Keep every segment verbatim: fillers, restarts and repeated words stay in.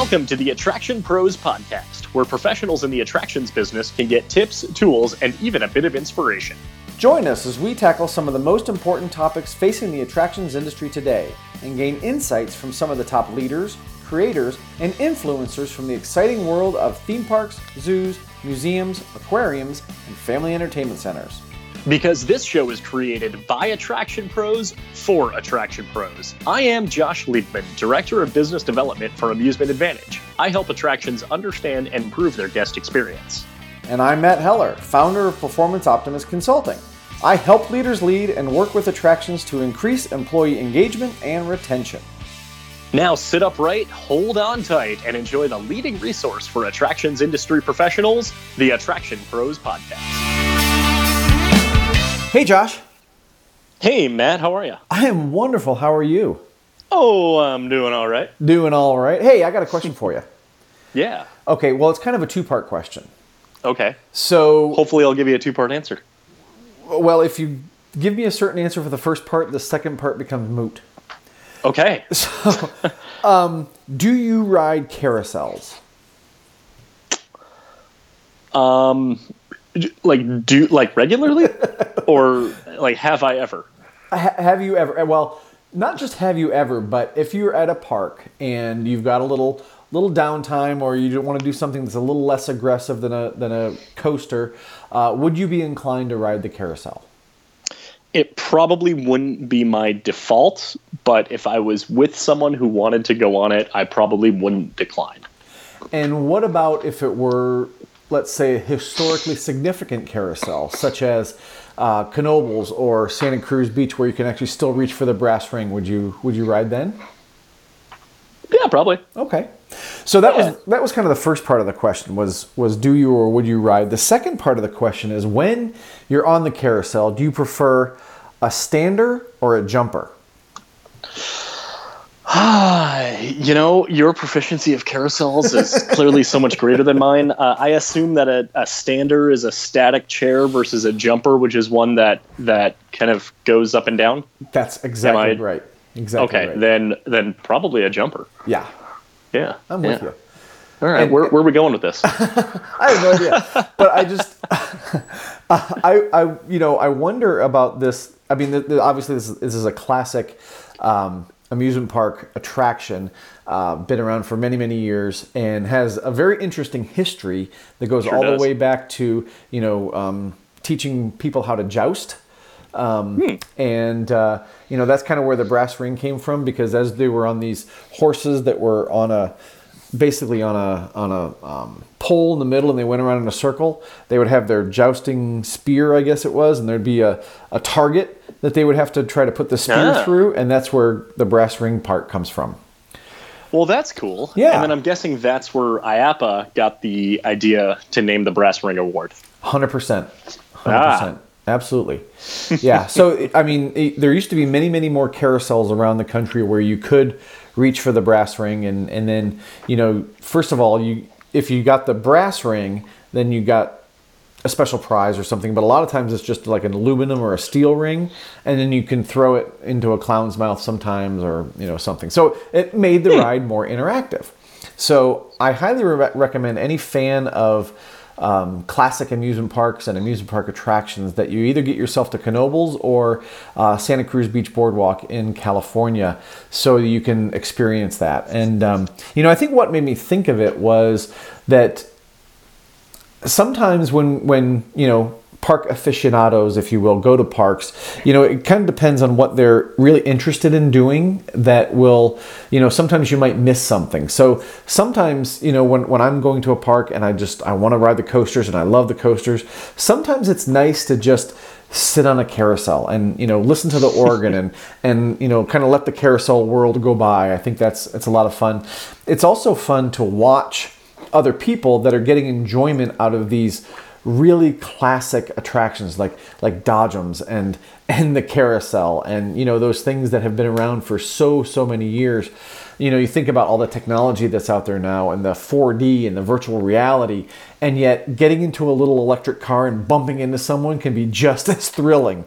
Welcome to the Attraction Pros Podcast, where professionals in the attractions business can get tips, tools, and even a bit of inspiration. Join us as we tackle some of the most important topics facing the attractions industry today and gain insights from some of the top leaders, creators, and influencers from the exciting world of theme parks, zoos, museums, aquariums, and family entertainment centers. Because this show is created by Attraction Pros for Attraction Pros. I am Josh Liebman, Director of Business Development for Amusement Advantage. I help attractions understand and improve their guest experience. And I'm Matt Heller, founder of Performance Optimist Consulting. I help leaders lead and work with attractions to increase employee engagement and retention. Now sit upright, hold on tight, and enjoy the leading resource for attractions industry professionals, the Attraction Pros Podcast. Hey, Josh. Hey, Matt, how are you? I am wonderful. How are you? Oh, I'm doing all right. Doing all right. Hey, I got a question for you. Yeah. Okay, well, it's kind of a two-part question. Okay. So, hopefully I'll give you a two-part answer. Well, if you give me a certain answer for the first part, the second part becomes moot. Okay. So, um, do you ride carousels? Um... Like do like regularly, or like have I ever? Ha- have you ever? Well, not just have you ever, but if you're at a park and you've got a little little downtime, or you want to do something that's a little less aggressive than a than a coaster, uh, would you be inclined to ride the carousel? It probably wouldn't be my default, but if I was with someone who wanted to go on it, I probably wouldn't decline. And what about if it were, let's say, a historically significant carousel, such as uh, Knoebels or Santa Cruz Beach, where you can actually still reach for the brass ring? Would you would you ride then? Yeah, probably. Okay. So that Yeah. was that was kind of the first part of the question was was do you or would you ride? The second part of the question is, when you're on the carousel, do you prefer a stander or a jumper? You know, your proficiency of carousels is clearly so much greater than mine. Uh, I assume that a, a stander is a static chair versus a jumper, which is one that, that kind of goes up and down. That's exactly I, right. Exactly okay, right. then then probably a jumper. Yeah. Yeah. I'm yeah. with you. All right, And- where, where are we going with this? I have no idea, but I just, I, I, you know, I wonder about this. I mean, the, the, obviously, this is, this is a classic um, amusement park attraction, uh, been around for many, many years, and has a very interesting history that goes Sure all does. the way back to, you know, um, teaching people how to joust. Um, Hmm. And, uh, you know, that's kind of where the brass ring came from, because as they were on these horses that were on a, basically on a on a um, pole in the middle, and they went around in a circle, they would have their jousting spear, I guess it was, and there'd be a, a target that they would have to try to put the spear Ah. through, and that's where the brass ring part comes from. Well, that's cool. Yeah. And then I'm guessing that's where I A P A got the idea to name the Brass Ring Award. one hundred percent. one hundred percent. Absolutely. Yeah. So, I mean, it, there used to be many, many more carousels around the country where you could reach for the brass ring. And, and then, you know, first of all, you if you got the brass ring, then you got a special prize or something. But a lot of times it's just like an aluminum or a steel ring. And then you can throw it into a clown's mouth sometimes, or, you know, something. So it made the ride more interactive. So I highly re- recommend any fan of Um, classic amusement parks and amusement park attractions that you either get yourself to Knoebels or uh, Santa Cruz Beach Boardwalk in California, so you can experience that. And um, you know, I think what made me think of it was that sometimes when when you know, park aficionados, if you will, go to parks, you know, it kind of depends on what they're really interested in doing that will, you know, sometimes you might miss something. So sometimes, you know, when, when I'm going to a park and I just, I want to ride the coasters and I love the coasters, sometimes it's nice to just sit on a carousel and, you know, listen to the organ and, and, you know, kind of let the carousel world go by. I think that's, it's a lot of fun. It's also fun to watch other people that are getting enjoyment out of these really classic attractions like like Dodgems and and the carousel, and you know, those things that have been around for so so many years you know, you think about all the technology that's out there now and the four D and the virtual reality, and yet getting into a little electric car and bumping into someone can be just as thrilling.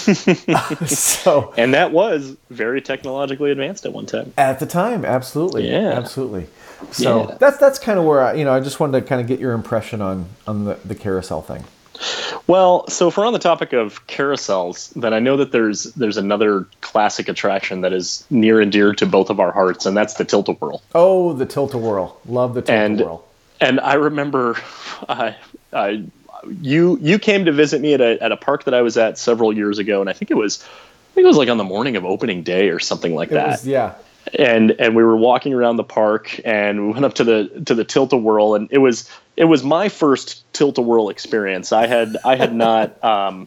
So, and that was very technologically advanced at one time. At the time, absolutely. Yeah. Absolutely. So yeah. that's that's kind of where I, you know, I just wanted to kind of get your impression on on the, the carousel thing. Well, so if we're on the topic of carousels, then I know that there's there's another classic attraction that is near and dear to both of our hearts, and that's the Tilt-A-Whirl. Oh, the Tilt-A-Whirl. Love the Tilt-A-Whirl. And, and I remember uh, uh, you you came to visit me at a at a park that I was at several years ago, and I think it was I think it was like on the morning of opening day or something like it that. Was, yeah. And and we were walking around the park, and we went up to the to the Tilt-A-Whirl, and it was it was my first Tilt-A-Whirl experience. I had I had not um,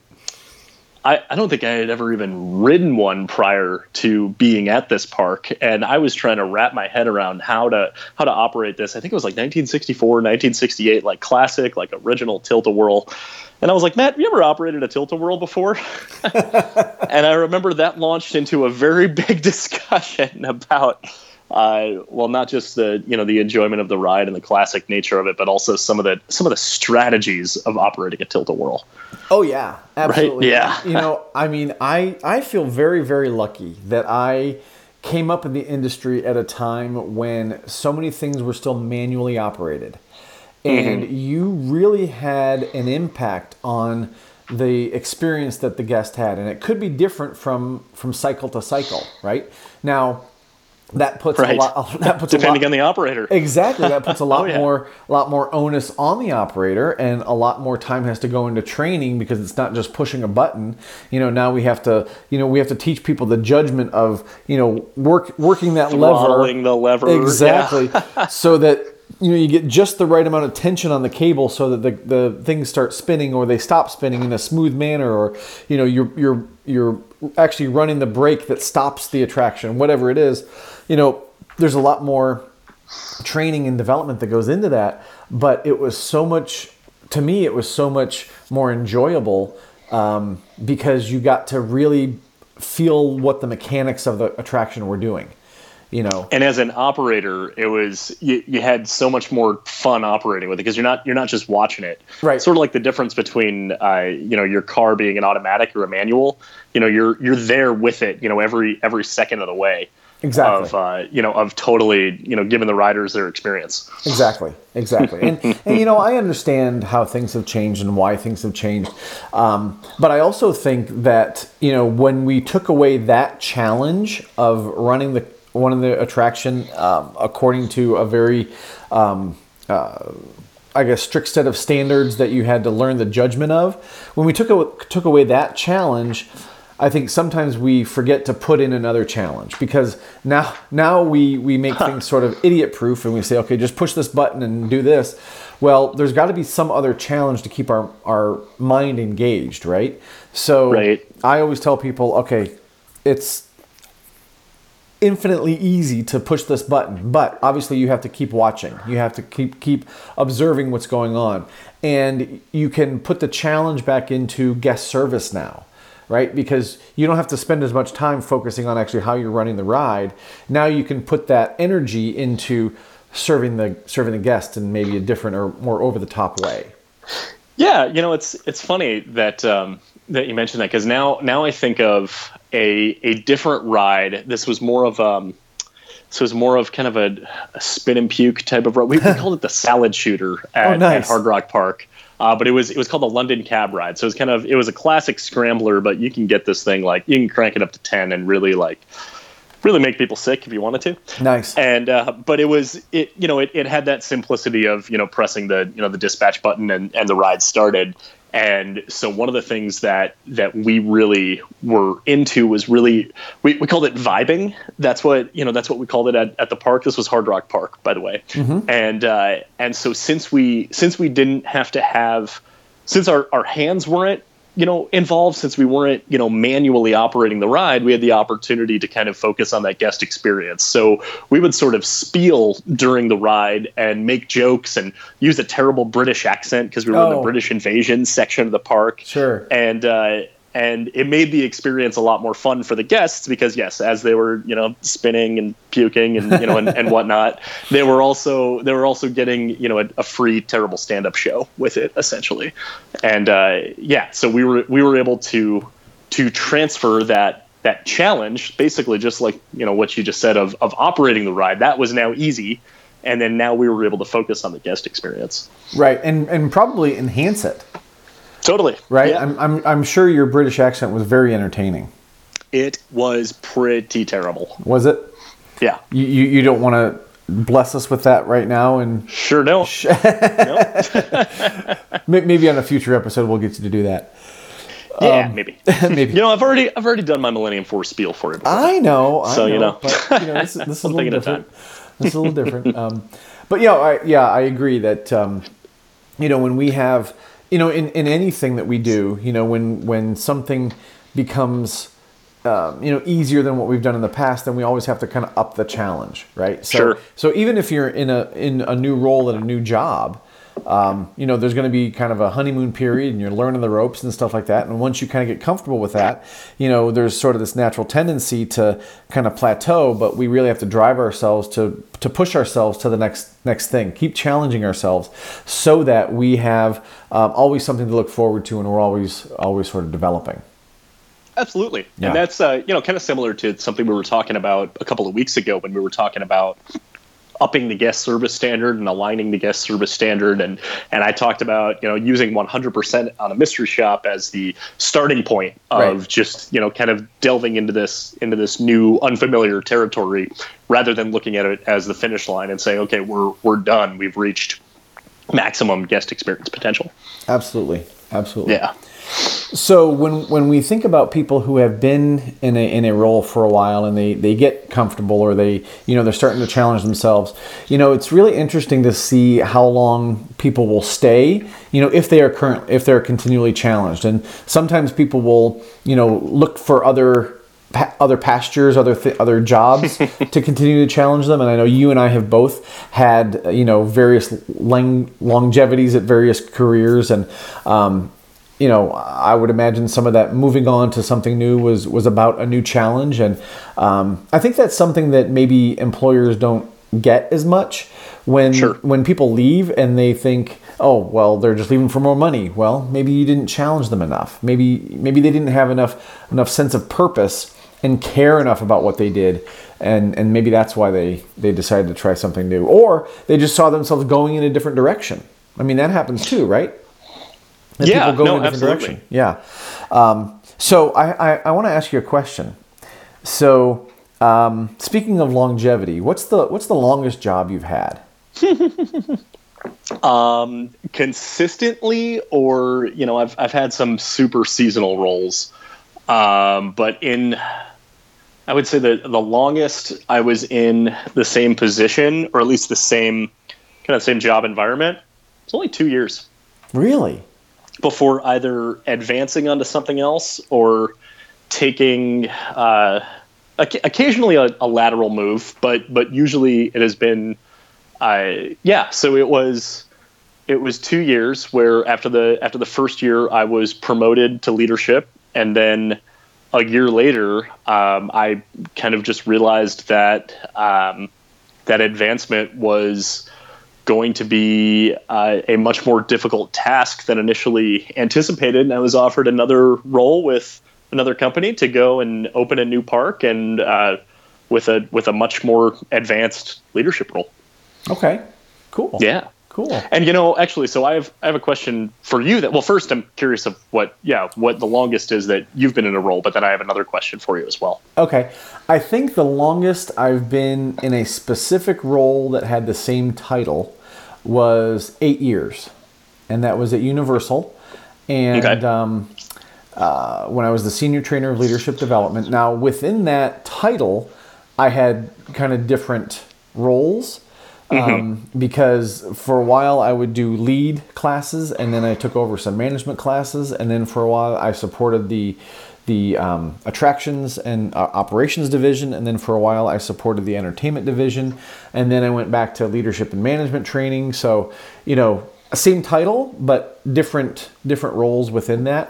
I I don't think I had ever even ridden one prior to being at this park, and I was trying to wrap my head around how to how to operate this. I think it was like nineteen sixty-four, nineteen sixty-eight, like classic, like original Tilt-A-Whirl. And I was like, Matt, have you ever operated a Tilt-A-Whirl before? And I remember that launched into a very big discussion about, uh, well, not just the you know the enjoyment of the ride and the classic nature of it, but also some of the some of the strategies of operating a Tilt-A-Whirl. Oh yeah, absolutely. Right? Yeah. You know, I mean, I I feel very very lucky that I came up in the industry at a time when so many things were still manually operated. And mm-hmm. you really had an impact on the experience that the guest had. And it could be different from, from cycle to cycle, right? Now, that puts right. a lot... That puts Depending a lot, on the operator. Exactly. That puts a lot oh, yeah. more lot more onus on the operator, and a lot more time has to go into training, because it's not just pushing a button. You know, now we have to, you know, we have to teach people the judgment of, you know, work working that Throttling lever. the lever. Exactly. Yeah. So that... you know, you get just the right amount of tension on the cable so that the, the things start spinning, or they stop spinning in a smooth manner, or, you know, you're, you're, you're actually running the brake that stops the attraction, whatever it is. You know, there's a lot more training and development that goes into that, but it was so much, to me, it was so much more enjoyable um, because you got to really feel what the mechanics of the attraction were doing. You know, and as an operator, it was you, you had so much more fun operating with it, because you're not you're not just watching it. Right. Sort of like the difference between uh, you know your car being an automatic or a manual. You know, you're you're there with it. You know, every every second of the way. Exactly. Of uh, you know of totally you know giving the riders their experience. Exactly. Exactly. and and you know I understand how things have changed and why things have changed, um, but I also think that you know when we took away that challenge of running the one of the attraction um, according to a very, um, uh, I guess, strict set of standards that you had to learn the judgment of. When we took a, took away that challenge, I think sometimes we forget to put in another challenge, because now now we, we make things sort of idiot proof, and we say, okay, just push this button and do this. Well, there's got to be some other challenge to keep our, our mind engaged, right? So right. I always tell people, okay, it's infinitely easy to push this button, but obviously you have to keep watching. You have to keep keep observing what's going on, and you can put the challenge back into guest service now, right? Because you don't have to spend as much time focusing on actually how you're running the ride. Now you can put that energy into serving the serving the guest in maybe a different or more over the top way. Yeah, you know, it's it's funny that um, that you mentioned that, because now now I think of a a different ride. This was more of um, this was more of kind of a, a spin and puke type of ride. We, we called it the salad shooter at, oh, nice. at Hard Rock Park, uh, but it was it was called the London Cab Ride. So it was kind of it was a classic scrambler, but you can get this thing like you can crank it up to ten and really like. really make people sick if you wanted to. Nice. And uh, but it was it you know it, it had that simplicity of you know pressing the you know the dispatch button and, and the ride started. And so one of the things that that we really were into was really we, we called it vibing. That's what you know that's what we called it at, at the park. This was Hard Rock Park, by the way. Mm-hmm. And uh, and so since we since we didn't have to have since our, our hands weren't you know, involved, since we weren't, you know, manually operating the ride, we had the opportunity to kind of focus on that guest experience. So we would sort of spiel during the ride and make jokes and use a terrible British accent because we were oh. in the British invasion section of the park. Sure. And, uh, and it made the experience a lot more fun for the guests because yes, as they were, you know, spinning and puking and, you know, and, and whatnot, they were also, they were also getting, you know, a, a free terrible stand-up show with it essentially. And, uh, yeah, so we were, we were able to, to transfer that, that challenge, basically just like, you know, what you just said of, of operating the ride, that was now easy. And then now we were able to focus on the guest experience. Right. And, and probably enhance it. Totally. Right. Yeah. I'm, I'm, I'm sure your British accent was very entertaining. It was pretty terrible. Was it? Yeah. You, you, you don't want to bless us with that right now? And sure don't. No. Maybe on a future episode, we'll get you to do that. Yeah, um, maybe. maybe. You know, I've already I've already done my Millennium Force spiel for you before. I know. I so, know, you know. But, you know, this, this is a One little thing at a different. time. This is a little different. Um, but, you know, I, yeah, I agree that, um, you know, when we have... You know, in, in anything that we do, you know, when when something becomes, um, you know, easier than what we've done in the past, then we always have to kind of up the challenge, right? So, sure. So even if you're in a in a new role at a new job, um, you know, there's going to be kind of a honeymoon period, and you're learning the ropes and stuff like that. And once you kind of get comfortable with that, you know, there's sort of this natural tendency to kind of plateau, but we really have to drive ourselves to to push ourselves to the next next thing, keep challenging ourselves, so that we have um, always something to look forward to, and we're always always sort of developing. Absolutely, yeah. And that's uh, you know, kind of similar to something we were talking about a couple of weeks ago when we were talking about upping the guest service standard and aligning the guest service standard. And, and I talked about, you know, using one hundred percent on a mystery shop as the starting point of right. just, you know, kind of delving into this, into this new unfamiliar territory rather than looking at it as the finish line and saying, okay, we're, we're done. We've reached maximum guest experience potential. Absolutely. Absolutely. Yeah. So when when we think about people who have been in a in a role for a while and they, they get comfortable or they you know they're starting to challenge themselves, you know it's really interesting to see how long people will stay, you know if they are current if they're continually challenged. And sometimes people will you know look for other other pastures, other th- other jobs to continue to challenge them. And I know you and I have both had you know various long- longevities at various careers, and um, you know, I would imagine some of that moving on to something new was, was about a new challenge. And um, I think that's something that maybe employers don't get as much when sure. when people leave and they think, oh, well, they're just leaving for more money. Well, maybe you didn't challenge them enough. Maybe maybe they didn't have enough enough sense of purpose and care enough about what they did. And and maybe that's why they, they decided to try something new. Or they just saw themselves going in a different direction. I mean, that happens too, right? That yeah, people go no, in a different absolutely. direction. Yeah. Um, so I, I, I want to ask you a question. So um, speaking of longevity, what's the what's the longest job you've had? um, consistently, or you know, I've I've had some super seasonal roles, um, but in I would say that the longest I was in the same position, or at least the same kind of same job environment, it's only two years. Really? Before either advancing onto something else or taking uh, occasionally a, a lateral move, but but usually it has been, uh, yeah. So it was it was two years where after the after the first year I was promoted to leadership, and then a year later um, I kind of just realized that um, that advancement was going to be uh, a much more difficult task than initially anticipated. And I was offered another role with another company to go and open a new park, and uh, with a with a much more advanced leadership role. Okay, cool. Yeah, cool. And you know, actually, so I have I have a question for you. That well, first I'm curious of what yeah what the longest is that you've been in a role, but then I have another question for you as well. Okay, I think the longest I've been in a specific role that had the same title was eight years, and that was at Universal. And okay. um, uh, when I was the senior trainer of leadership development. Now, within that title, I had kind of different roles. Mm-hmm. Um, because for a while I would do lead classes, and then I took over some management classes, and then for a while I supported the the um, attractions and uh, operations division, and then for a while I supported the entertainment division, and then I went back to leadership and management training. So, you know, same title, but different different roles within that.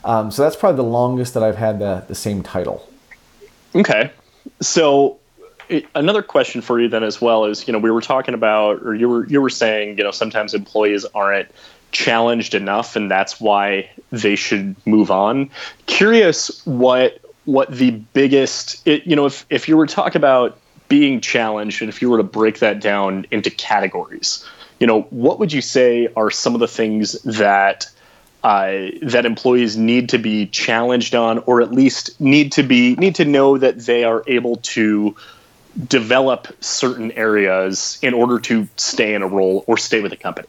Um, so that's probably the longest that I've had the, the same title. Okay. So it, another question for you then as well is, you know, we were talking about, or you were, you were saying, you know, sometimes employees aren't challenged enough and that's why they should move on. Curious what, what the biggest, it, you know, if, if you were to talk about being challenged and if you were to break that down into categories, you know, what would you say are some of the things that uh, that employees need to be challenged on, or at least need to be need to know that they are able to develop certain areas in order to stay in a role or stay with a company?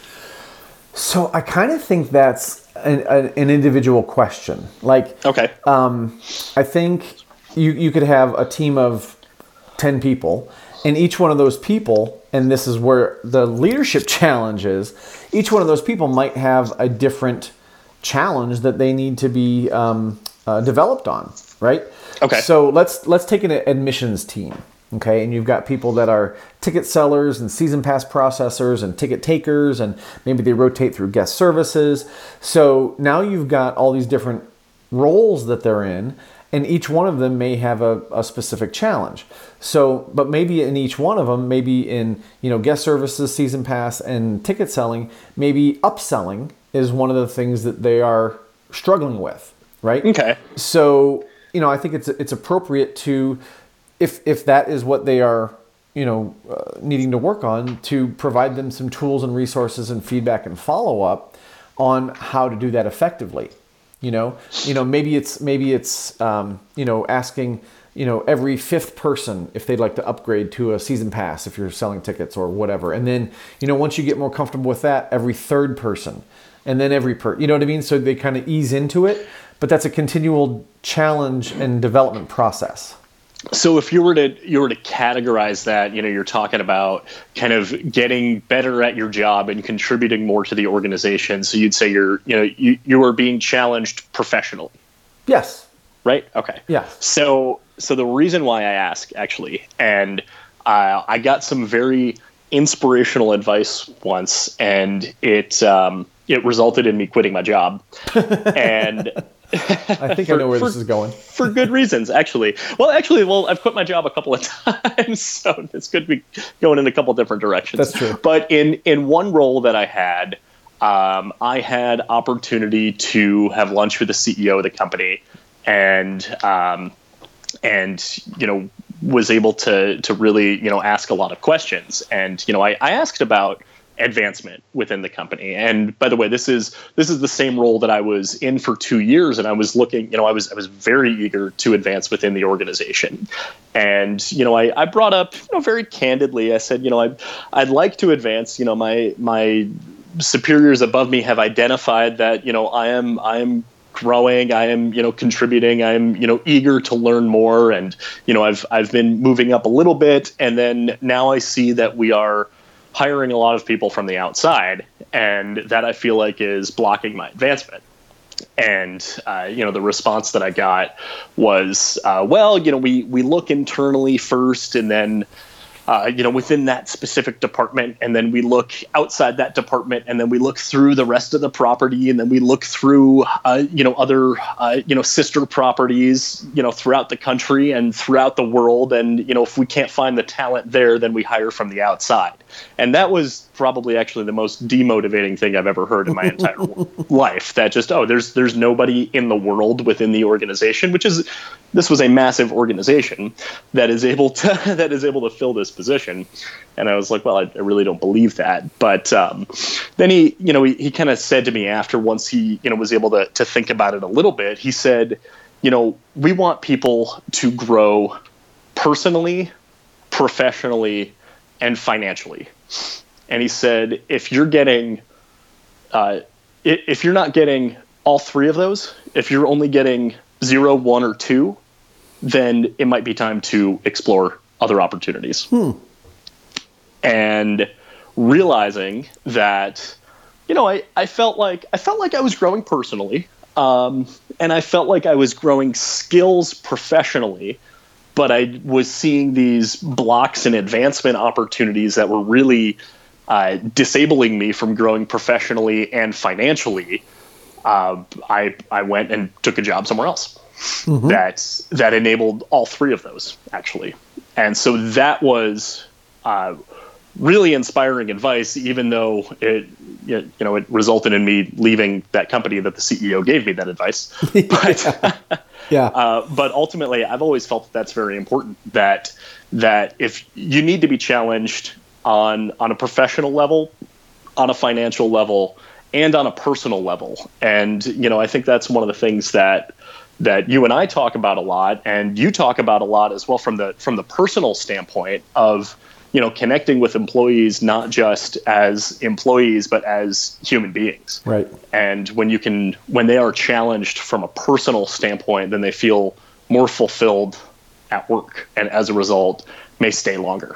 So I kind of think that's an, an individual question. Like, okay, um, I think you you could have a team of ten people, and each one of those people, and this is where the leadership challenge is, each one of those people might have a different challenge that they need to be um, uh, developed on, right? Okay. So let's let's take an admissions team, okay? And you've got people that are ticket sellers and season pass processors and ticket takers, and maybe they rotate through guest services. So now you've got all these different roles that they're in, and each one of them may have a, a specific challenge. So, but maybe in each one of them, maybe in, you know, guest services, season pass, and ticket selling, maybe upselling is one of the things that they are struggling with, right? Okay. So, you know, I think it's it's appropriate to, if if that is what they are, you know, uh, needing to work on, to provide them some tools and resources and feedback and follow up on how to do that effectively. You know, you know, maybe it's maybe it's um, you know, asking, you know, every fifth person if they'd like to upgrade to a season pass if you're selling tickets or whatever. And then, you know, once you get more comfortable with that, every third person, and then every per, you know what I mean? So they kind of ease into it, but that's a continual challenge and development process. So if you were to you were to categorize that, you know, you're talking about kind of getting better at your job and contributing more to the organization. So you'd say you're, you know, you, you are being challenged professionally. Yes. Right? Okay. Yeah. So so the reason why I ask, actually, and uh, I got some very inspirational advice once, and it um, it resulted in me quitting my job. And I think for, I know where for, this is going. For good reasons, actually. Well, actually, well, I've quit my job a couple of times, so it's good to be going in a couple different directions. That's true. But in, in one role that I had, um, I had opportunity to have lunch with the C E O of the company, and um, and you know was able to to really you know ask a lot of questions, and you know I, I asked about advancement within the company. And by the way, this is this is the same role that I was in for two years, and I was looking, you know, I was I was very eager to advance within the organization. And you know, I, I brought up, you know, very candidly, I said, you know, I'd I'd like to advance. You know, my my superiors above me have identified that, you know, I am I am growing, I am, you know, contributing, I am, you know, eager to learn more, and you know, I've I've been moving up a little bit, and then now I see that we are hiring a lot of people from the outside, and that I feel like is blocking my advancement. And, uh, you know, the response that I got was, uh, well, you know, we, we look internally first, and then, uh, you know, within that specific department, and then we look outside that department, and then we look through the rest of the property, and then we look through, uh, you know, other, uh, you know, sister properties, you know, throughout the country and throughout the world. And, you know, if we can't find the talent there, then we hire from the outside. And that was probably actually the most demotivating thing I've ever heard in my entire life. That just, oh, there's there's nobody in the world within the organization, which is, this was a massive organization that is able to that is able to fill this position. And I was like, well, I, I really don't believe that. But um, then he, you know, he, he kind of said to me after, once he, you know, was able to to think about it a little bit, he said, you know, we want people to grow personally, professionally, and financially. And he said, if you're getting, uh, if you're not getting all three of those, if you're only getting zero, one, or two, then it might be time to explore other opportunities. Hmm. And realizing that, you know, I, I felt like I felt like I was growing personally, um, and I felt like I was growing skills professionally, but I was seeing these blocks and advancement opportunities that were really uh, disabling me from growing professionally and financially. uh, I I went and took a job somewhere else mm-hmm. that that enabled all three of those actually, and so that was uh, really inspiring advice. Even though it you know it resulted in me leaving that company that the C E O gave me that advice, but yeah. Uh, but ultimately, I've always felt that that's very important. That that if you need to be challenged on on a professional level, on a financial level, and on a personal level. And, you know, I think that's one of the things that that you and I talk about a lot, and you talk about a lot as well from the from the personal standpoint of, you know, connecting with employees, not just as employees, but as human beings. Right. And when you can, when they are challenged from a personal standpoint, then they feel more fulfilled at work, and as a result, may stay longer.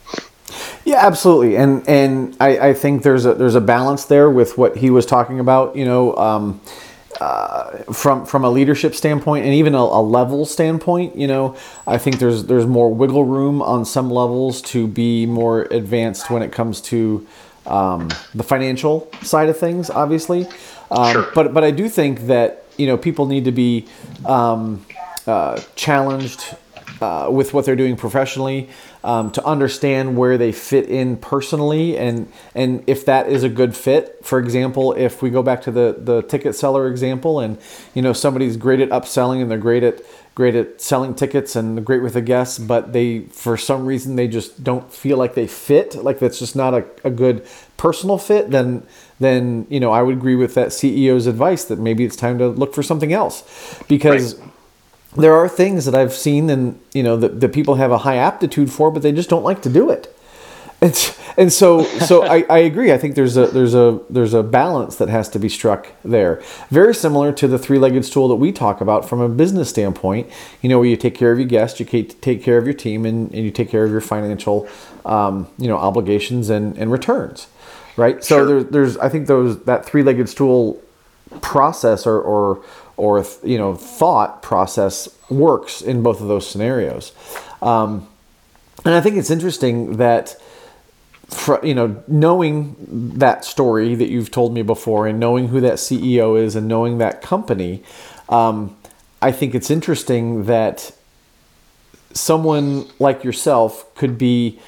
Yeah, absolutely, and and I, I think there's a there's a balance there with what he was talking about. You know, um, uh, from from a leadership standpoint, and even a, a level standpoint. You know, I think there's there's more wiggle room on some levels to be more advanced when it comes to um, the financial side of things. Obviously, um, sure. but but I do think that you know people need to be um, uh, challenged uh, with what they're doing professionally. Um, to understand where they fit in personally, and and if that is a good fit. For example, if we go back to the the ticket seller example, and you know somebody's great at upselling and they're great at great at selling tickets and great with the guests, but they for some reason they just don't feel like they fit, like that's just not a, a good personal fit, then then you know I would agree with that C E O's advice that maybe it's time to look for something else, because right. There are things that I've seen and, you know, that, that people have a high aptitude for, but they just don't like to do it. And, and so, so I, I agree. I think there's a, there's a, there's a balance that has to be struck there. Very similar to the three-legged stool that we talk about from a business standpoint, you know, where you take care of your guests, you take care of your team, and, and you take care of your financial, um, you know, obligations and, and returns. Right. So sure. there's, there's, I think those, that three-legged stool process or, or, or you know thought process works in both of those scenarios, um, and I think it's interesting that for, you know knowing that story that you've told me before, and knowing who that C E O is, and knowing that company, um, I think it's interesting that someone like yourself could be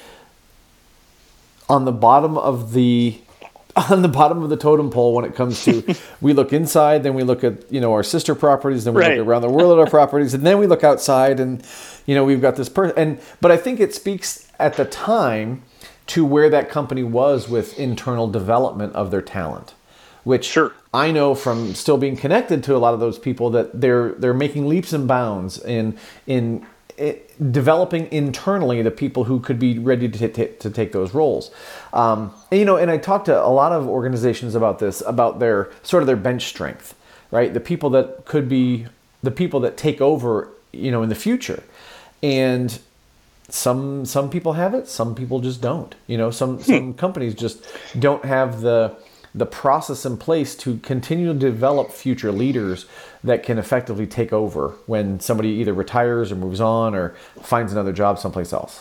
on the bottom of the on the bottom of the totem pole when it comes to, we look inside, then we look at, you know, our sister properties, then we right. look around the world at our properties, and then we look outside and, you know, we've got this person. And, but I think it speaks at the time to where that company was with internal development of their talent, which sure. I know from still being connected to a lot of those people that they're, they're making leaps and bounds in, in, It, developing internally the people who could be ready to, t- to take those roles. Um, and, you know, and I talked to a lot of organizations about this, about their sort of their bench strength, right? The people that could be the people that take over, you know, in the future. And some some people have it, some people just don't. You know, some some companies just don't have the the process in place to continue to develop future leaders that can effectively take over when somebody either retires or moves on or finds another job someplace else.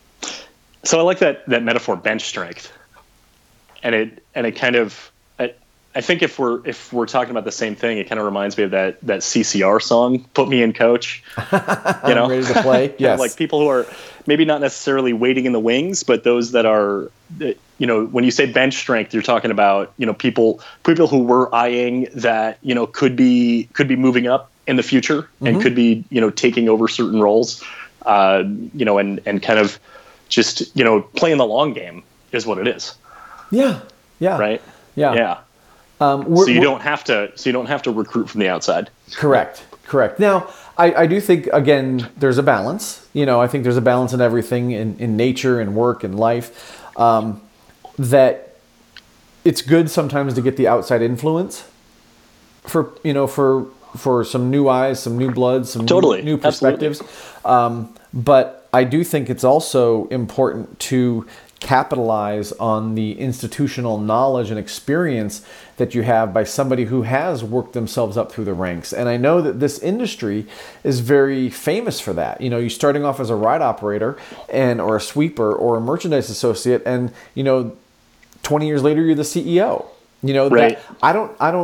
So I like that that metaphor, bench strength, and it and it kind of I, I think if we're if we're talking about the same thing, it kind of reminds me of that that C C R song, "Put Me in, Coach." You know, ready to play. Yes, like people who are maybe not necessarily waiting in the wings, but those that are. You know, when you say bench strength, you're talking about, you know, people people who were eyeing that, you know, could be could be moving up in the future mm-hmm. and could be, you know, taking over certain roles, uh, you know, and, and kind of just, you know, playing the long game is what it is. Yeah. Yeah. Right. Yeah. Yeah. Um, so you don't have to. So you don't have to recruit from the outside. Correct. Correct. Now, I, I do think, again, there's a balance. You know, I think there's a balance in everything, in, in nature and work and life. Um, that it's good sometimes to get the outside influence for, you know, for, for some new eyes, some new blood, some totally. new, new perspectives. Um, but I do think it's also important to capitalize on the institutional knowledge and experience that you have by somebody who has worked themselves up through the ranks. And I know that this industry is very famous for that. You know, you're starting off as a ride operator and or a sweeper or a merchandise associate, and, you know, twenty years later, you're the C E O. You know, right. that I don't, I don't,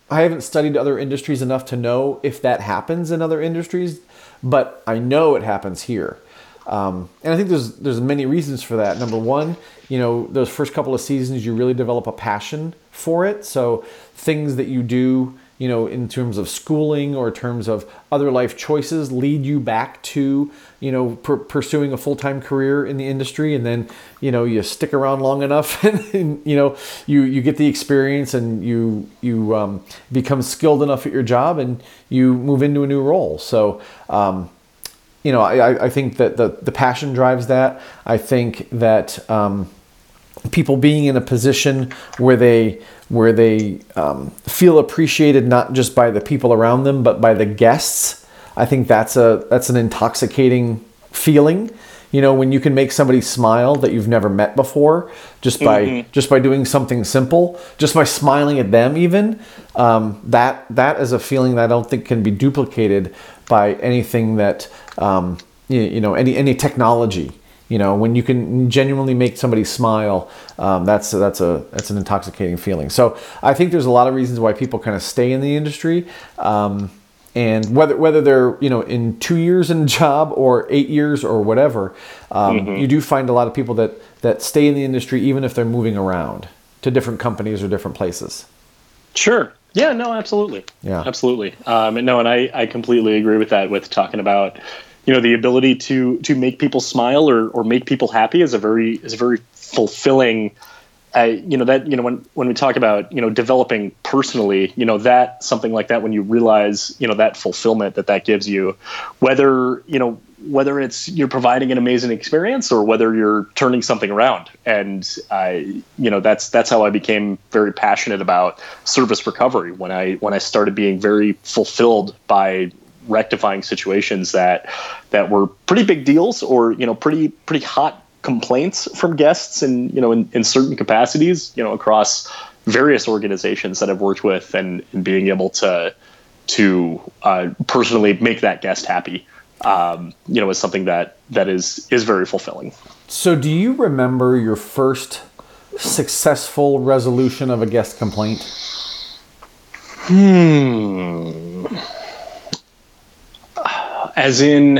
I haven't studied other industries enough to know if that happens in other industries, but I know it happens here. Um, and I think there's there's many reasons for that. Number one, you know, those first couple of seasons, you really develop a passion for it. So things that you do, you know, in terms of schooling or in terms of other life choices lead you back to, you know, per- pursuing a full-time career in the industry. And then, you know, you stick around long enough and, and you know, you, you get the experience and you, you um, become skilled enough at your job and you move into a new role. So, um, you know, I, I think that the, the passion drives that. I think that um, people being in a position where they where they um, feel appreciated not just by the people around them, but by the guests. I think that's a that's an intoxicating feeling. You know, when you can make somebody smile that you've never met before, just by mm-hmm. just by doing something simple, just by smiling at them, even um, that that is a feeling that I don't think can be duplicated by anything that um, you, you know any any technology. You know, when you can genuinely make somebody smile, um, that's that's a that's an intoxicating feeling. So I think there's a lot of reasons why people kind of stay in the industry, um, and whether whether they're you know in two years in a job or eight years or whatever, um, mm-hmm. you do find a lot of people that that stay in the industry even if they're moving around to different companies or different places. Sure. Yeah. No. Absolutely. Yeah. Absolutely. Um, no, and I I completely agree with that. With talking about. You know, the ability to to make people smile or, or make people happy is a very is a very fulfilling. Uh, you know that you know when when we talk about you know developing personally, you know that something like that when you realize you know that fulfillment that that gives you, whether you know whether it's you're providing an amazing experience or whether you're turning something around, and I you know that's that's how I became very passionate about service recovery when I when I started being very fulfilled by rectifying situations that that were pretty big deals or you know pretty pretty hot complaints from guests and you know in, in certain capacities you know across various organizations that I've worked with and, and being able to to uh, personally make that guest happy um, you know is something that that is is very fulfilling. So do you remember your first successful resolution of a guest complaint? Hmm As in,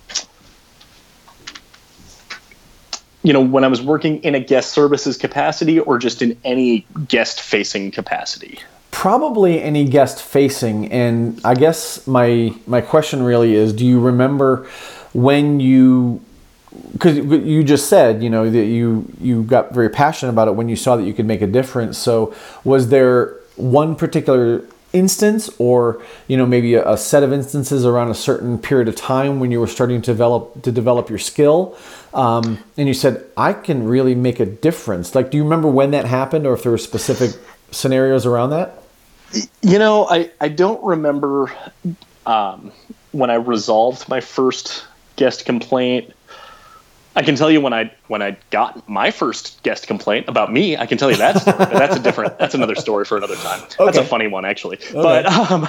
you know, when I was working in a guest services capacity or just in any guest-facing capacity? Probably any guest-facing. And I guess my my question really is, do you remember when you, because you just said, you know, that you, you got very passionate about it when you saw that you could make a difference. So was there one particular instance or you know maybe a, a set of instances around a certain period of time when you were starting to develop to develop your skill um, and you said I can really make a difference? Like, do you remember when that happened or if there were specific scenarios around that? You know, I, I don't remember um, when I resolved my first guest complaint. I can tell you when I when I got my first guest complaint about me. I can tell you that story. But that's a different. That's another story for another time. Okay. That's a funny one, actually. Okay. But um,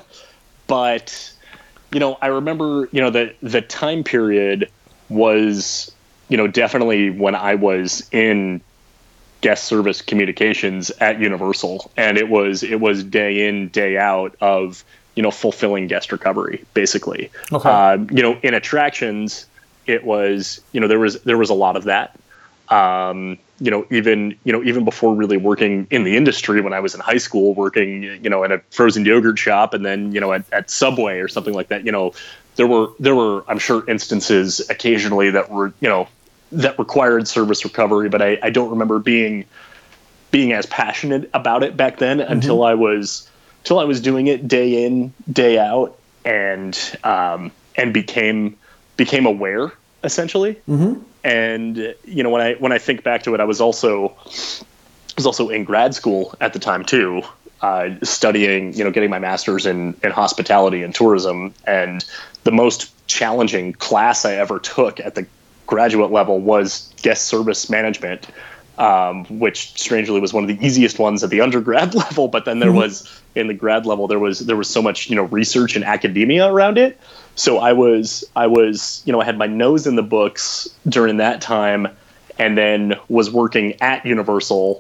but you know, I remember you know the the time period was you know definitely when I was in guest service communications at Universal, and it was it was day in day out of you know fulfilling guest recovery, basically. Okay. Uh, you know, in attractions. It was, you know, there was there was a lot of that, um, you know, even you know even before really working in the industry when I was in high school, working you know in a frozen yogurt shop, and then you know at, at Subway or something like that. You know, there were there were I'm sure instances occasionally that were you know that required service recovery, but I, I don't remember being being as passionate about it back then mm-hmm. until I was until I was doing it day in day out and um, and became. became aware essentially. Mm-hmm. And, you know, when I, when I think back to it, I was also, I was also in grad school at the time too, uh, studying, you know, getting my master's in, in hospitality and tourism. And the most challenging class I ever took at the graduate level was guest service management, um, which strangely was one of the easiest ones at the undergrad level. But then there mm-hmm. was in the grad level, there was, there was so much, you know, research and academia around it. So I was, I was, you know, I had my nose in the books during that time, and then was working at Universal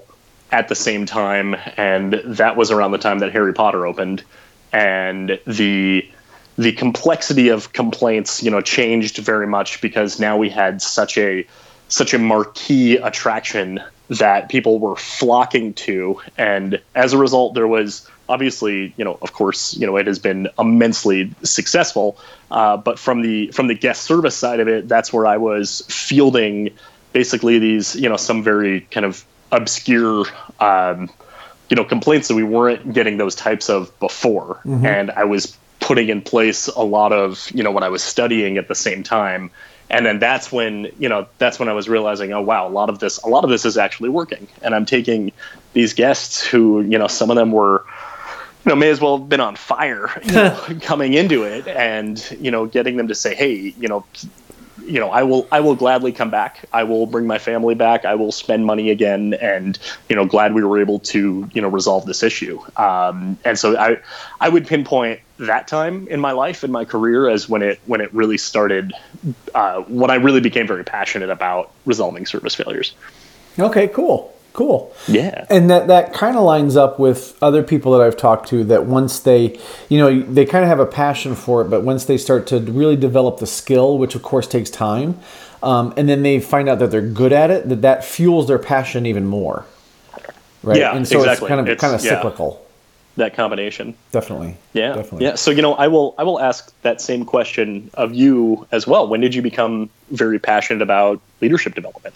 at the same time, and that was around the time that Harry Potter opened, and the the complexity of complaints, you know, changed very much because now we had such a such a marquee attraction that people were flocking to, and as a result, there was obviously, you know, of course, you know, it has been immensely successful, uh, but from the from the guest service side of it, that's where I was fielding basically these, you know, some very kind of obscure, um, you know, complaints that we weren't getting those types of before, mm-hmm. and I was putting in place a lot of, you know, what I was studying at the same time. And then that's when, you know, that's when I was realizing, oh, wow, a lot of this, a lot of this is actually working. And I'm taking these guests who, you know, some of them were, you know, may as well have been on fire, you know, coming into it, and, you know, getting them to say, hey, you know, you know, I will, I will gladly come back. I will bring my family back. I will spend money again. And, you know, glad we were able to, you know, resolve this issue. Um, and so I, I would pinpoint that time in my life, in my career, as when it, when it really started, uh, when I really became very passionate about resolving service failures. Okay, cool. Cool. Yeah. And that, that kind of lines up with other people that I've talked to, that once they, you know, they kind of have a passion for it, but once they start to really develop the skill, which of course takes time, um, and then they find out that they're good at it, that that fuels their passion even more. Right. Yeah, and so exactly. it's kind of, it's, kind of yeah, cyclical. that combination. Definitely. Yeah. Definitely. Yeah. So, you know, I will, I will ask that same question of you as well. When did you become very passionate about leadership development?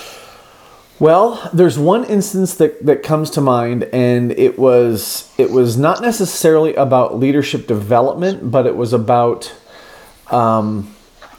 Well, there's one instance that, that comes to mind, and it was it was not necessarily about leadership development, but it was about um,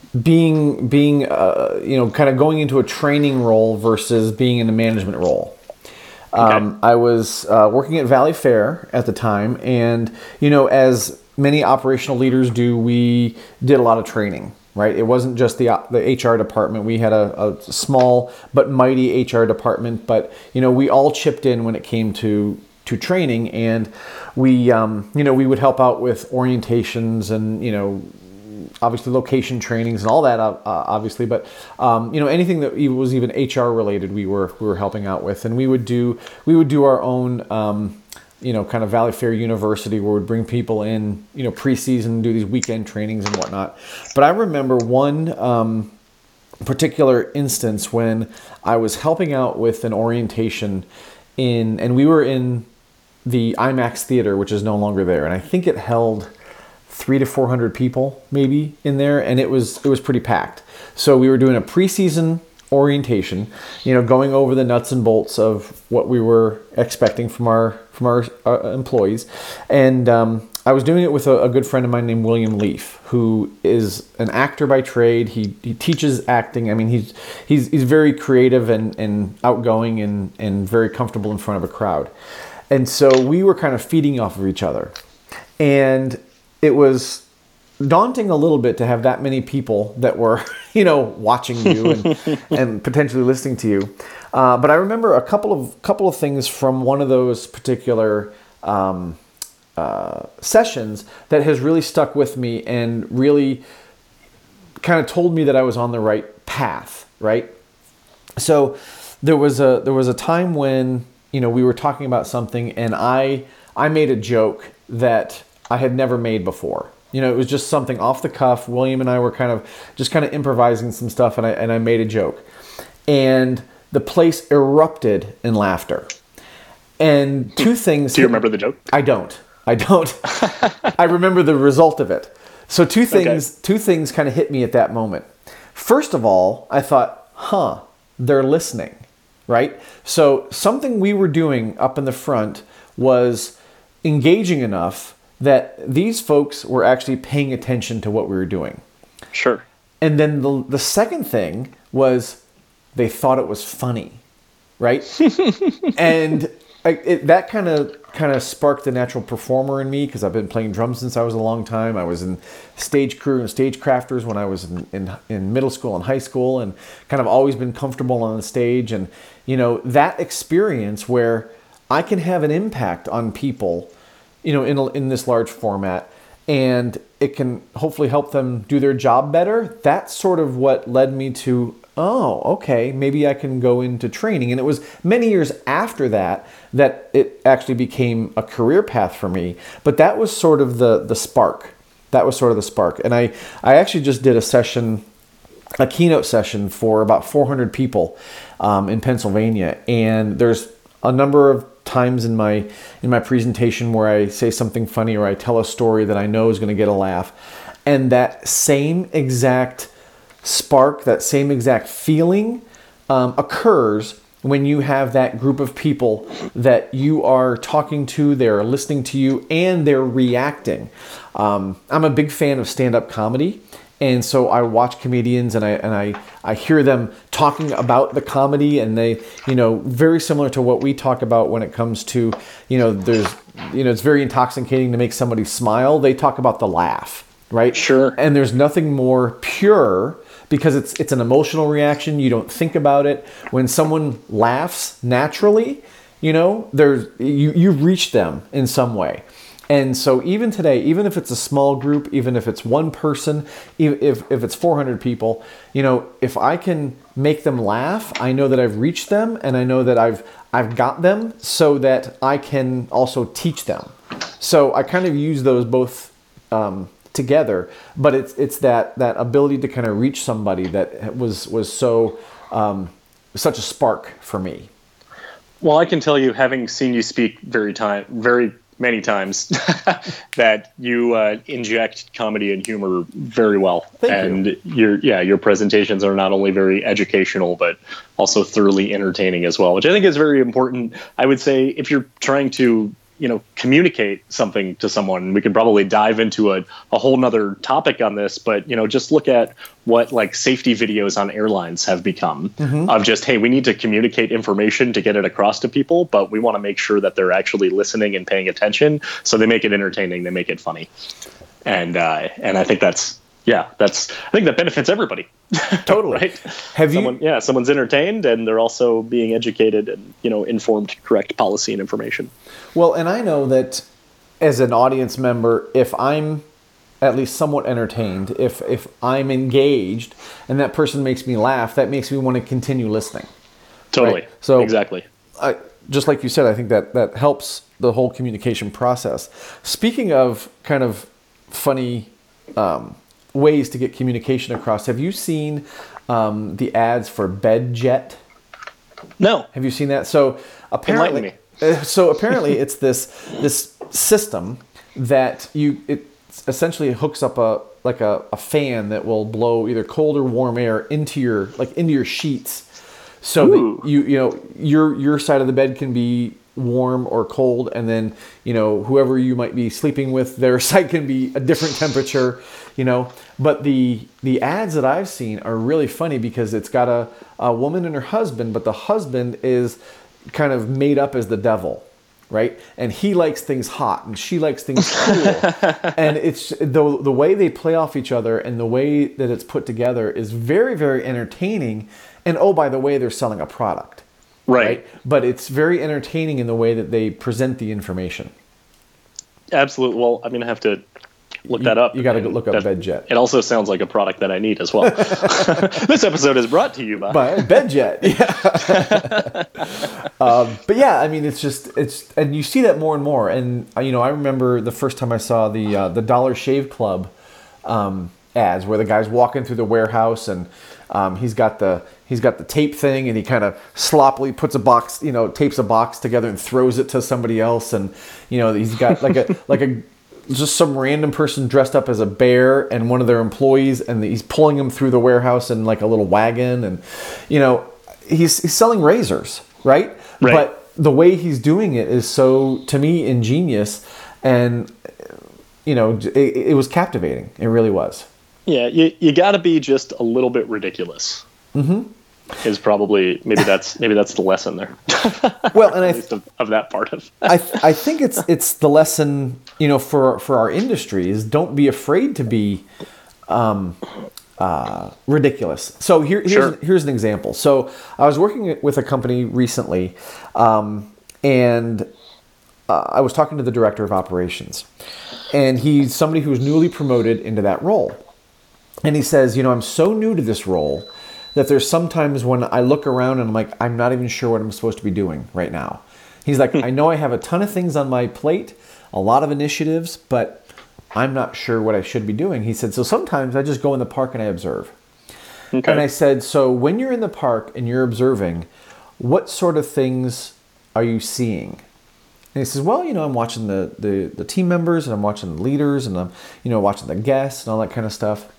being being uh, you know, kind of going into a training role versus being in a management role. Um, okay. I was uh, working at Valley Fair at the time, and you know, as many operational leaders do, we did a lot of training. Right, it wasn't just the the H R department. We had a, a small but mighty H R department, but you know, we all chipped in when it came to to training, and we um, you know, we would help out with orientations and, you know, obviously location trainings and all that, uh, obviously, but um, you know, anything that was even H R related, we were we were helping out with, and we would do we would do our own. Um, you know, kind of Valley Fair University, where we'd bring people in, you know, preseason and do these weekend trainings and whatnot. But I remember one um, particular instance when I was helping out with an orientation in, and we were in the IMAX Theater, which is no longer there. And I think it held three to four hundred people maybe in there. And it was, it was pretty packed. So we were doing a preseason orientation, you know, going over the nuts and bolts of what we were expecting from our from our, our employees, and um, I was doing it with a, a good friend of mine named William Leaf, who is an actor by trade. He he teaches acting. I mean, he's he's he's very creative and, and outgoing and and very comfortable in front of a crowd, and so we were kind of feeding off of each other, and it was daunting a little bit to have that many people that were, you know, watching you and, and potentially listening to you. Uh, but I remember a couple of couple of things from one of those particular um, uh, sessions that has really stuck with me and really kind of told me that I was on the right path. Right. So there was a there was a time when, you know, we were talking about something, and I I made a joke that I had never made before. You know, it was just something off the cuff. William and I were kind of just kind of improvising some stuff, and I and I made a joke, and the place erupted in laughter. And two things. Do you remember the joke? I don't. I don't. I remember the result of it. So two things. Okay. Two things kind of hit me at that moment. First of all, I thought, "Huh, they're listening." Right? So something we were doing up in the front was engaging enough that these folks were actually paying attention to what we were doing. Sure. And then the the second thing was they thought it was funny, right? And I, it, that kind of kind of sparked the natural performer in me, because I've been playing drums since I was a long time. I was in stage crew and stage crafters when I was in, in, in middle school and high school, and kind of always been comfortable on the stage. And, you know, that experience where I can have an impact on people, you know, in in this large format, and it can hopefully help them do their job better. That's sort of what led me to oh, okay, maybe I can go into training. And it was many years after that that it actually became a career path for me. But that was sort of the the spark. That was sort of the spark. And I, I actually just did a session, a keynote session for about four hundred people um, in Pennsylvania. And there's a number of times in my in my presentation where I say something funny or I tell a story that I know is going to get a laugh. And that same exact spark, that same exact feeling um, occurs when you have that group of people that you are talking to, they're listening to you, and they're reacting. Um, I'm a big fan of stand-up comedy. And so I watch comedians and I and I, I hear them talking about the comedy, and they, you know, very similar to what we talk about when it comes to, you know, there's, you know, it's very intoxicating to make somebody smile. They talk about the laugh, right? Sure. And there's nothing more pure because it's it's an emotional reaction. You don't think about it. When someone laughs naturally, you know, there's you you've reached them in some way. And so even today, even if it's a small group, even if it's one person, if, if it's four hundred people, you know, if I can make them laugh, I know that I've reached them, and I know that I've I've got them so that I can also teach them. So I kind of use those both um, together, but it's it's that that ability to kind of reach somebody that was was so um, such a spark for me. Well, I can tell you, having seen you speak very time very. many times, that you uh, inject comedy and humor very well. Thank and you. your yeah, your presentations are not only very educational, but also thoroughly entertaining as well, which I think is very important. I would say if you're trying to, you know, communicate something to someone, we could probably dive into a, a whole nother topic on this, but, you know, just look at what like safety videos on airlines have become mm-hmm. of just, hey, we need to communicate information to get it across to people, but we want to make sure that they're actually listening and paying attention. So they make it entertaining, they make it funny. And, uh, and I think that's, yeah, that's, I think that benefits everybody. Totally. Right? Have Someone, you? Yeah, someone's entertained and they're also being educated and, you know, informed correct policy and information. Well, and I know that as an audience member, if I'm at least somewhat entertained, if if I'm engaged and that person makes me laugh, that makes me want to continue listening. Totally. Right? So exactly. I, just like you said, I think that that helps the whole communication process. Speaking of kind of funny um, ways to get communication across, have you seen um, the ads for BedJet? No. Have you seen that? So apparently, Enlighten me. So apparently, it's this this system that you it essentially hooks up a like a, a fan that will blow either cold or warm air into your like into your sheets, so Ooh. that you you know your your side of the bed can be warm or cold, and then you know whoever you might be sleeping with, their side can be a different temperature, you know. But the the ads that I've seen are really funny because it's got a, a woman and her husband, but the husband is kind of made up as the devil, right? And he likes things hot and she likes things cool. And it's the the way they play off each other and the way that it's put together is very, very entertaining. And oh, by the way, they're selling a product. Right. right? But it's very entertaining in the way that they present the information. Absolutely. Well, I'm going to have to look you, that up. You got to look up BedJet. It also sounds like a product that I need as well. This episode is brought to you by, by BedJet. Yeah. um, but yeah, I mean, it's just it's and you see that more and more. And you know, I remember the first time I saw the uh, the Dollar Shave Club um, ads where the guy's walking through the warehouse and um, he's got the he's got the tape thing and he kind of sloppily puts a box, you know, tapes a box together and throws it to somebody else, and you know, he's got like a like a just some random person dressed up as a bear and one of their employees, and he's pulling them through the warehouse in like a little wagon, and you know, he's he's selling razors, right? Right. But the way he's doing it is so, to me, ingenious, and you know, it, it was captivating. It really was. Yeah, you you got to be just a little bit ridiculous. Mm-hmm. Is probably maybe that's maybe that's the lesson there. Well, and I th- of, of that part of. I th- I think it's it's the lesson, you know, for for our industry is don't be afraid to be um, uh, ridiculous. So here here's Sure. here's an example. So I was working with a company recently, um, and uh, I was talking to the director of operations, and he's somebody who's newly promoted into that role, and he says, you know, I'm so new to this role that there's sometimes when I look around and I'm like, I'm not even sure what I'm supposed to be doing right now. He's like, I know I have a ton of things on my plate, a lot of initiatives, but I'm not sure what I should be doing. He said, so sometimes I just go in the park and I observe. Okay. And I said, so when you're in the park and you're observing, what sort of things are you seeing? And he says, well, you know, I'm watching the, the, the team members and I'm watching the leaders and I'm, you know, watching the guests and all that kind of stuff.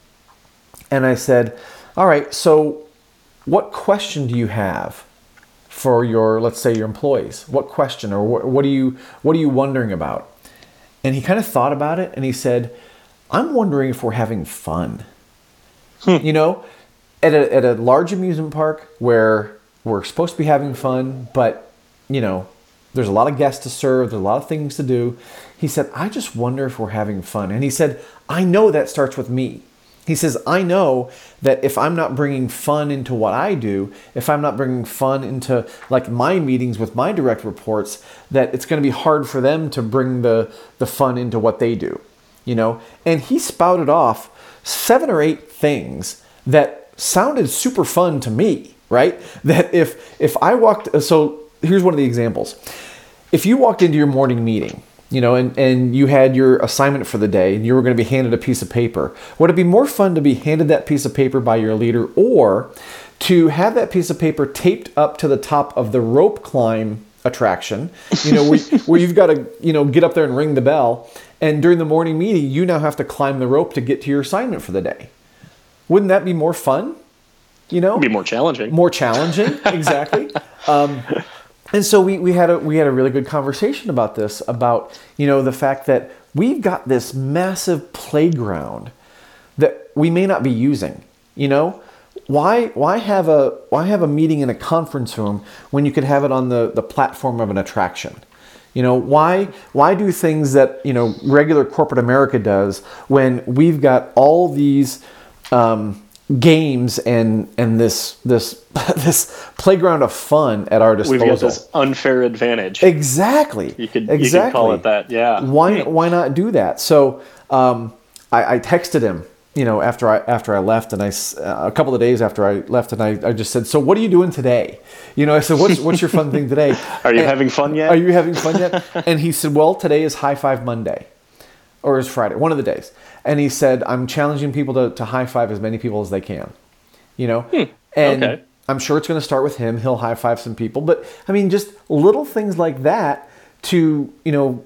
And I said, all right, so what question do you have for your, let's say your employees? What question or what, what are you, what are you wondering about? And he kind of thought about it and he said, I'm wondering if we're having fun. Hmm. You know, at a, at a large amusement park where we're supposed to be having fun, but, you know, there's a lot of guests to serve, there's a lot of things to do. He said, I just wonder if we're having fun. And he said, I know that starts with me. He says, I know that if I'm not bringing fun into what I do, if I'm not bringing fun into like my meetings with my direct reports, that it's going to be hard for them to bring the, the fun into what they do, you know? And he spouted off seven or eight things that sounded super fun to me, right? That if, if I walked, so here's one of the examples. If you walked into your morning meeting, you know, and, and you had your assignment for the day and you were going to be handed a piece of paper, would it be more fun to be handed that piece of paper by your leader or to have that piece of paper taped up to the top of the rope climb attraction, you know, where, where you've got to, you know, get up there and ring the bell, and during the morning meeting, you now have to climb the rope to get to your assignment for the day? Wouldn't that be more fun? You know? It'd be more challenging. More challenging, exactly. um, And so we, we had a we had a really good conversation about this, about, you know, the fact that we've got this massive playground that we may not be using. You know, why why have a why have a meeting in a conference room when you could have it on the, the platform of an attraction? You know, why why do things that, you know, regular corporate America does when we've got all these um, games and and this this this playground of fun at our disposal? We've got this unfair advantage. Exactly. You could exactly. you could call it that. Yeah. Why why not do that? So um, I, I texted him, you know, after I after I left, and I uh, a couple of days after I left, and I, I just said, so what are you doing today? You know, I said, what's what's your fun thing today? Are you and, having fun yet? Are you having fun yet? And he said, well, today is High Five Monday, or is Friday, one of the days. And he said, I'm challenging people to, to high five as many people as they can, you know? Hmm. And okay. I'm sure it's going to start with him. He'll high five some people. But I mean, just little things like that to, you know,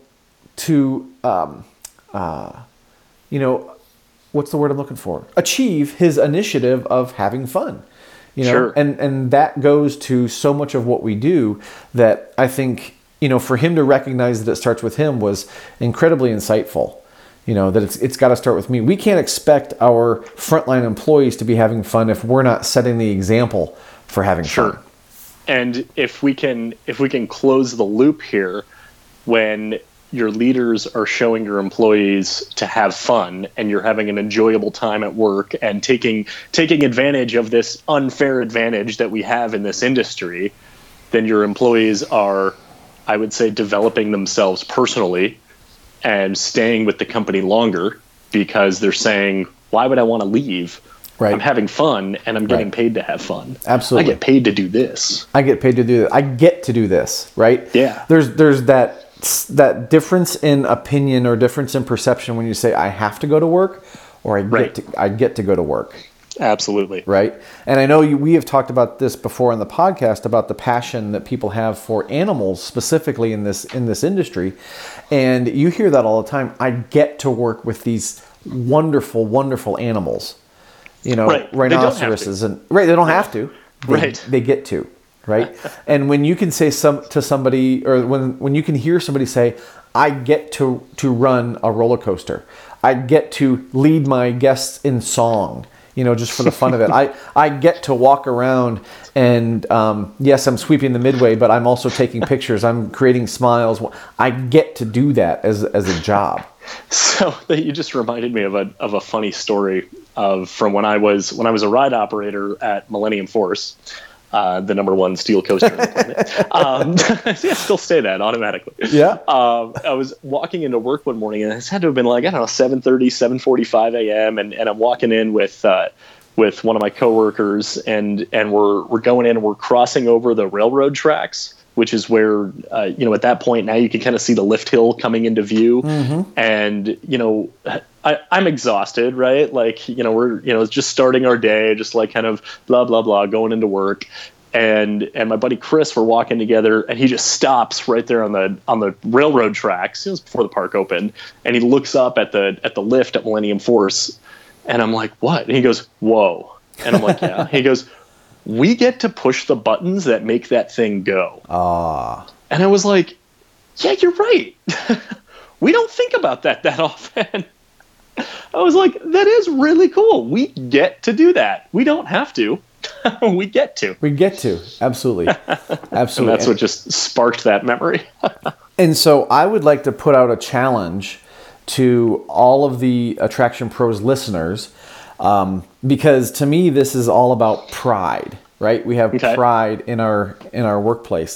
to, um, uh, you know, what's the word I'm looking for? Achieve his initiative of having fun, you know? Sure. And, and that goes to so much of what we do that I think, you know, for him to recognize that it starts with him was incredibly insightful. You know, that it's it's got to start with me. We can't expect our frontline employees to be having fun if we're not setting the example for having sure. fun. And if we can if we can close the loop here, when your leaders are showing your employees to have fun and you're having an enjoyable time at work and taking taking advantage of this unfair advantage that we have in this industry, then your employees are, I would say, developing themselves personally and staying with the company longer because they're saying, why would I want to leave? Right. I'm having fun and I'm getting right. paid to have fun. Absolutely. I get paid to do this. I get paid to do that. I get to do this, right? Yeah. There's there's that that difference in opinion or difference in perception when you say I have to go to work or I get right. to I get to go to work. Absolutely. Right. And I know you, we have talked about this before on the podcast about the passion that people have for animals, specifically in this in this industry. And you hear that all the time. I get to work with these wonderful, wonderful animals. You know, right. rhinoceroses and right. They don't have to. They, right. They get to. Right. And when you can say some to somebody, or when when you can hear somebody say, I get to to run a roller coaster. I get to lead my guests in song. You know, just for the fun of it. I, I get to walk around and, um, yes, I'm sweeping the midway, but I'm also taking pictures. I'm creating smiles. I get to do that as as a job. So you just reminded me of a of a funny story of from when I was when I was a ride operator at Millennium Force, uh, the number one steel coaster on the planet. Um, yeah, still say that automatically. Yeah. Um, I was walking into work one morning, and it had to have been like, I don't know, seven thirty, seven forty-five a.m., and, and I'm walking in with uh, with one of my coworkers, and and we're we're going in and we're crossing over the railroad tracks, which is where uh, you know at that point now you can kind of see the lift hill coming into view, mm-hmm. and you know I, I'm exhausted, right? Like you know we're you know just starting our day, just like kind of blah blah blah, going into work. And and my buddy Chris were walking together, and he just stops right there on the on the railroad tracks. It was before the park opened, and he looks up at the at the lift at Millennium Force, and I'm like, "What?" And he goes, "Whoa!" And I'm like, "Yeah." He goes, "We get to push the buttons that make that thing go." Ah. And I was like, "Yeah, you're right. We don't think about that that often." I was like, "That is really cool. We get to do that. We don't have to." we get to. We get to. Absolutely. Absolutely. And that's what just sparked that memory. And so I would like to put out a challenge to all of the Attraction Pros listeners, um, because to me, this is all about pride, right? We have okay. pride in our in our workplace.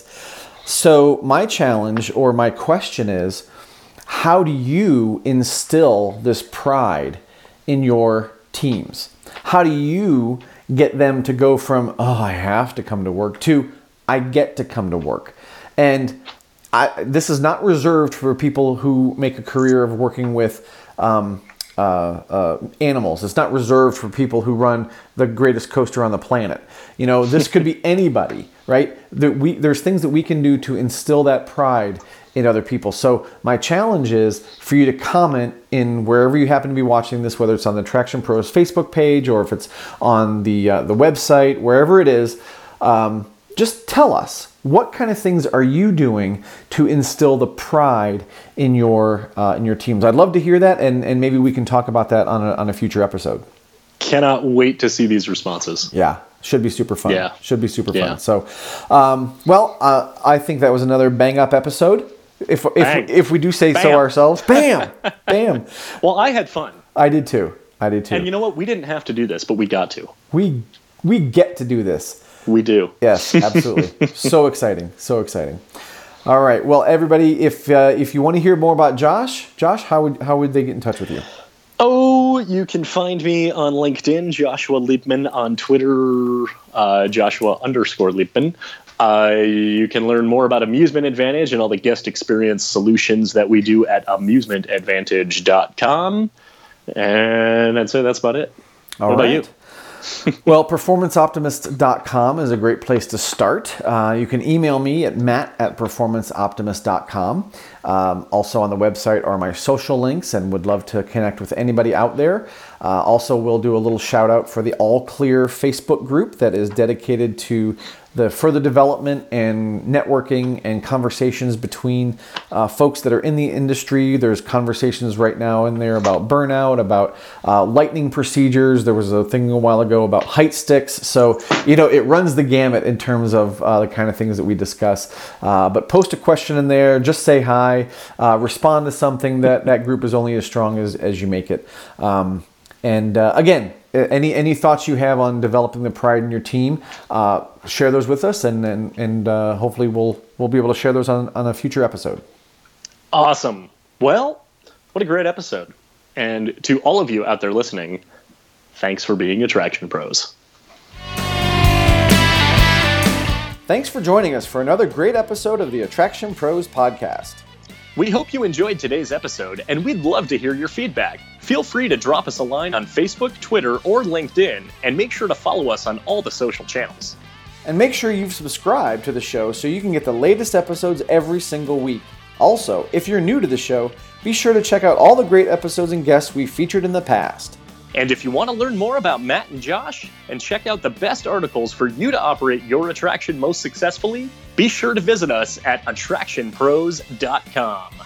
So my challenge or my question is, how do you instill this pride in your teams? How do you get them to go from, oh, I have to come to work, to I get to come to work? And I, this is not reserved for people who make a career of working with um, uh, uh, animals. It's not reserved for people who run the greatest coaster on the planet. You know, this could be anybody, right? That we, there's things that we can do to instill that pride in other people. So my challenge is for you to comment in wherever you happen to be watching this, whether it's on the Attraction Pros Facebook page or if it's on the uh, the website, wherever it is, um, just tell us, what kind of things are you doing to instill the pride in your uh, in your teams? I'd love to hear that, and, and maybe we can talk about that on a, on a future episode. Cannot wait to see these responses. Yeah. Should be super fun. Yeah. Should be super yeah. fun. So, um, well, uh, I think that was another bang up episode. If if if we do say Bam. so ourselves, bam, bam. Well, I had fun. I did too. I did too. And you know what? We didn't have to do this, but we got to. We we get to do this. We do. Yes, absolutely. So exciting. So exciting. All right. Well, everybody, if uh, if you want to hear more about Josh, Josh, how would how would they get in touch with you? Oh, you can find me on LinkedIn, Joshua Liebman, on Twitter, uh, Joshua underscore Liebman. Uh, you can learn more about Amusement Advantage and all the guest experience solutions that we do at amusement advantage dot com. And I'd say that's about it. All what right. about you? Well, performance optimist dot com is a great place to start. Uh, you can email me at matt at performance optimist dot com. Um, also on the website are my social links, and would love to connect with anybody out there. Uh, also, we'll do a little shout out for the All Clear Facebook group that is dedicated to the further development and networking and conversations between uh, folks that are in the industry. There's conversations right now in there about burnout, about uh, lightning procedures. There was a thing a while ago about height sticks. So, you know, it runs the gamut in terms of uh, the kind of things that we discuss. Uh, but post a question in there, just say hi, uh, respond to something. That, that group is only as strong as, as you make it. Um, and uh, again, Any any thoughts you have on developing the pride in your team, uh, share those with us, and and, and uh, hopefully we'll we'll be able to share those on, on a future episode. Awesome. Well, what a great episode. And to all of you out there listening, thanks for being Attraction Pros. Thanks for joining us for another great episode of the Attraction Pros podcast. We hope you enjoyed today's episode, and we'd love to hear your feedback. Feel free to drop us a line on Facebook, Twitter, or LinkedIn, and make sure to follow us on all the social channels. And make sure you've subscribed to the show so you can get the latest episodes every single week. Also, if you're new to the show, be sure to check out all the great episodes and guests we've featured in the past. And if you want to learn more about Matt and Josh, and check out the best articles for you to operate your attraction most successfully, be sure to visit us at attraction pros dot com.